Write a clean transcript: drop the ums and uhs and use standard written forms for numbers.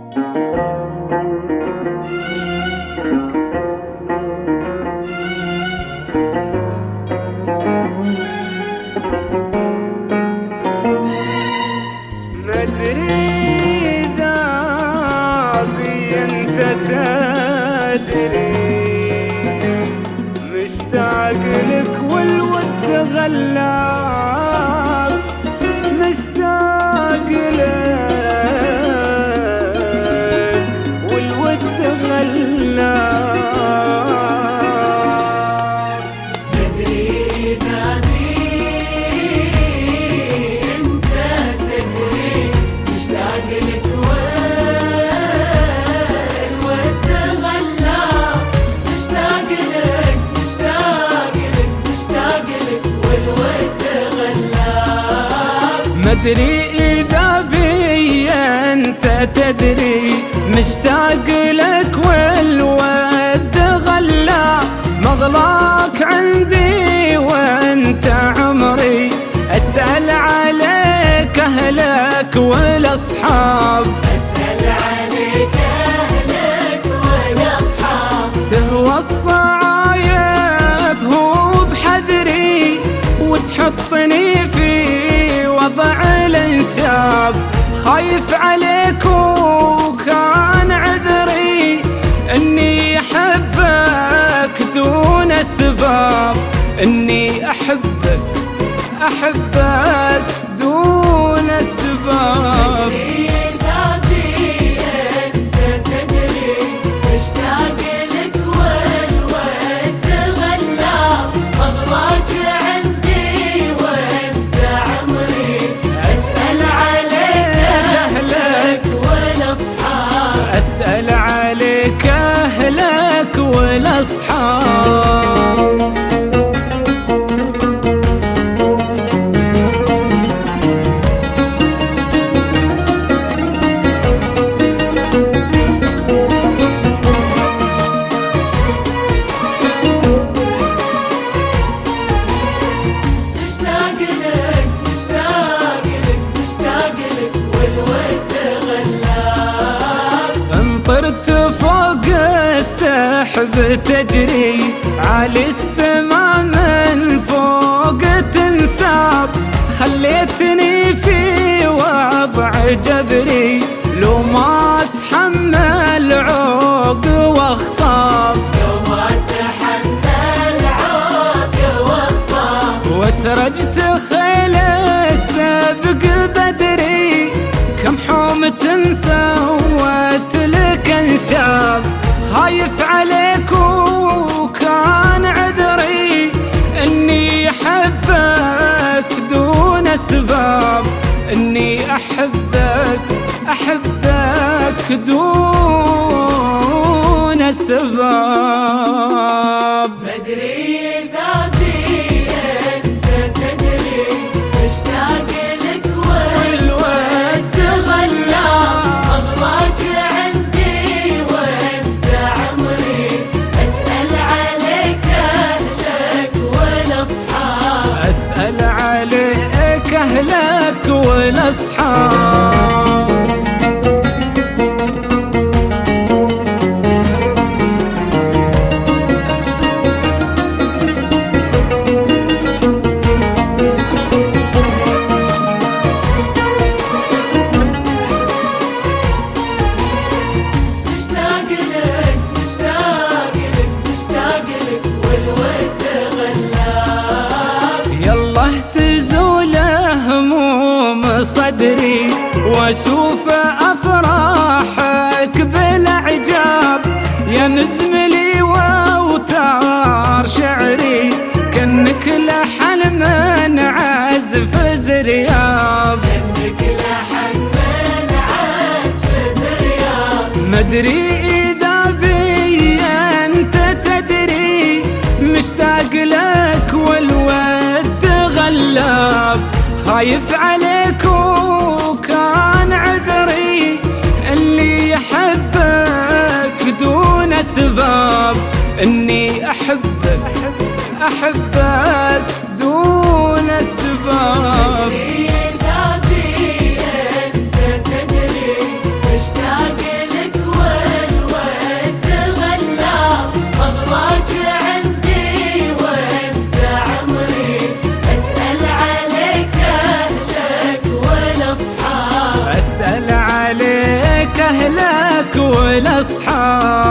مدري إذا بي أنت تدري، مشتاق لك والود غلاك، مشتاق لك والود غلاك. مدري إذا بي أنت تدري، مشتاق لك والود غلا، مغلاك عندي وأنت عمري، أسأل عليك أهلك والأصحاب، أسأل عليك أهلك والأصحاب، تهوى الصعايب هو بحذري، وتحطني في وضع الانساب، خايف عليك وكان عذري اني احبك دون اسباب، اني احبك دون اسباب. أسأل عليك أهلك والأصحاب. مشتاق لك مشتاق لك مشتاق لك والود غلاك، انطرت فوق السحب تجري، عالي السما من فوق تنساب، خليتني في وضع جبري، لو ما اتحمل عوق واخطاب، لو ما تحمل عوق واخطاب، وسرجت خيل السبق بدري، كم حومة سوت لك انشاب، خايف عليك وكان عذري اني احبك دون اسباب، اني احبك دون اسباب. مدري إذا بي أنت تدري، مشتاق لك والود غلا، مغلاك عندي وأنت عمري، أسأل عليك أهلك والأصحاب، أسأل عليك أهلك والأصحاب. صدري واشوف افراحك بالاعجاب، يا نزملي واوتار شعري، كأنك لحن من عزف زرياب، كأنك لحن من عزف زرياب. مدري اذا بي انت تدري، مشتاق لك والود غلاب، خايف عليك وكان عذري اللي يحبك دون اسباب، اني احبك دون اسباب. مدري إذا بي أنت تدري، مشتاق والاصحاب